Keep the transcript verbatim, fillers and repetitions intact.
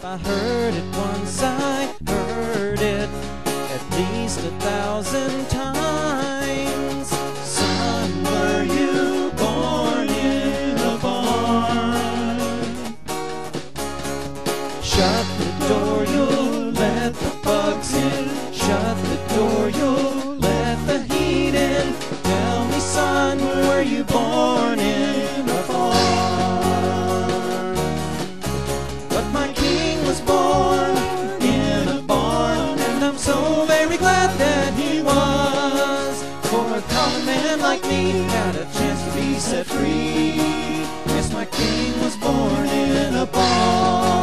If I heard it once, I heard it at least a thousand times. Son, were you born in a barn? Shut the door, you'll let the bugs in. Shut the door, you'll let the heat in. Tell me, son, were you born in a barn? But my king was born in a barn, and I'm so very glad that he was. For a common man like me had a chance to be set free. Yes, my king was born in a barn.